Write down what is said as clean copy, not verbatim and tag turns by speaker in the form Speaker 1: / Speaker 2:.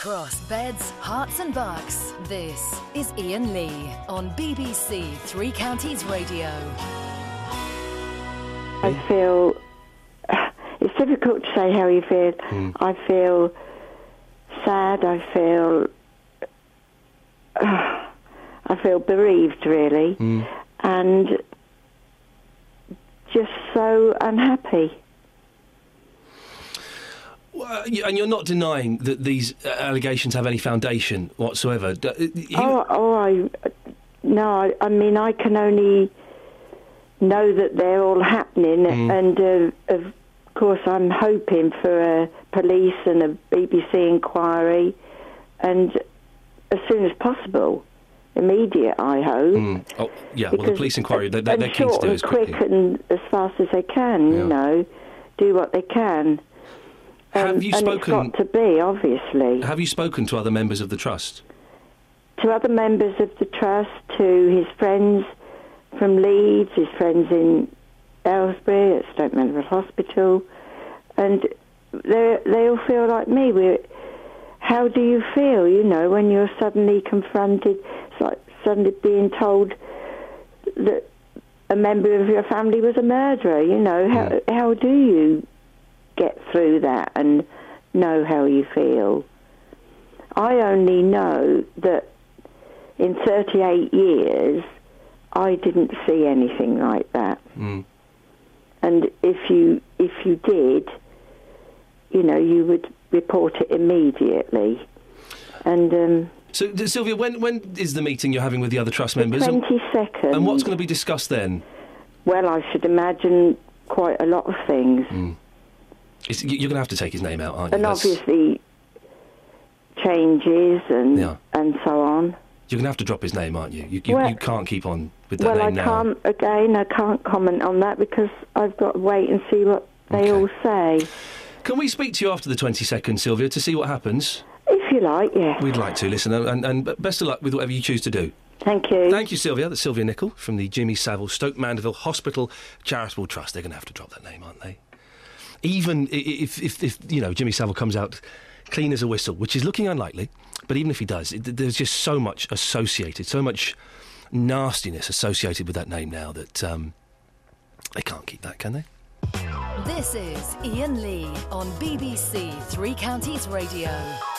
Speaker 1: across beds, hearts and bucks. This is Ian Lee on BBC Three Counties Radio.
Speaker 2: I feel... It's difficult to say how you feel. I feel sad, I feel bereaved, really, and just so unhappy.
Speaker 3: Well, and you're not denying that these allegations have any foundation whatsoever.
Speaker 2: No, I mean, I can only know that they're all happening, and of course I'm hoping for a police and a BBC inquiry, and as soon as possible. Immediate, I hope.
Speaker 3: Oh, yeah, well, the police inquiry, they're keen to do as quickly.
Speaker 2: Quick and as fast as they can, you know, do what they can.
Speaker 3: Have you spoken...
Speaker 2: And it's got to be, obviously.
Speaker 3: Have you spoken to other members of the Trust?
Speaker 2: To other members of the Trust, to his friends from Leeds, his friends in Aylesbury, at Stoke Mandeville Hospital, and they all feel like me. How do you feel, you know, when you're suddenly confronted, it's like suddenly being told that a member of your family was a murderer, you know? How do you get through that and know how you feel? I only know that in 38 years, I didn't see anything like that. And if you did, you know, you would report it immediately. And
Speaker 3: so, Sylvia, when is the meeting you're having with the other Trust members?
Speaker 2: 22nd.
Speaker 3: And what's going to be discussed then?
Speaker 2: Well, I should imagine quite a lot of things.
Speaker 3: You're going to have to take his name out, aren't you?
Speaker 2: And obviously changes and so on.
Speaker 3: You're going to have to drop his name, aren't you? You can't keep on with that name now.
Speaker 2: I can't comment on that because I've got to wait and see what they all say.
Speaker 3: Can we speak to you after the 22nd, Sylvia, to see what happens?
Speaker 2: If you like, yeah.
Speaker 3: We'd like to, listen, and best of luck with whatever you choose to do.
Speaker 2: Thank you.
Speaker 3: Thank you, Sylvia. That's Sylvia Nichol from the Jimmy Savile Stoke Mandeville Hospital Charitable Trust. They're going to have to drop that name, aren't they? Even if you know, Jimmy Savile comes out clean as a whistle, which is looking unlikely, but even if he does, there's just so much associated, so much nastiness associated with that name now that they can't keep that, can they?
Speaker 1: This is Ian Lee on BBC Three Counties Radio.